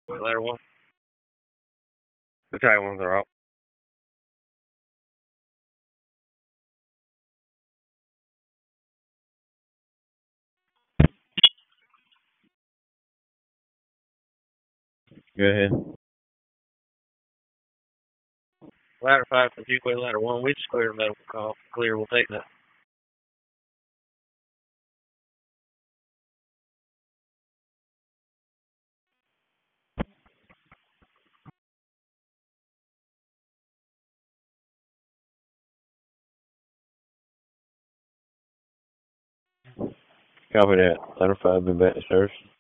Ladder 1. The tag ones are up. Go ahead. Ladder 5 for you clear ladder 1. We just cleared medical call. Clear, we'll take that. Copy that. Ladder 5, be back to service.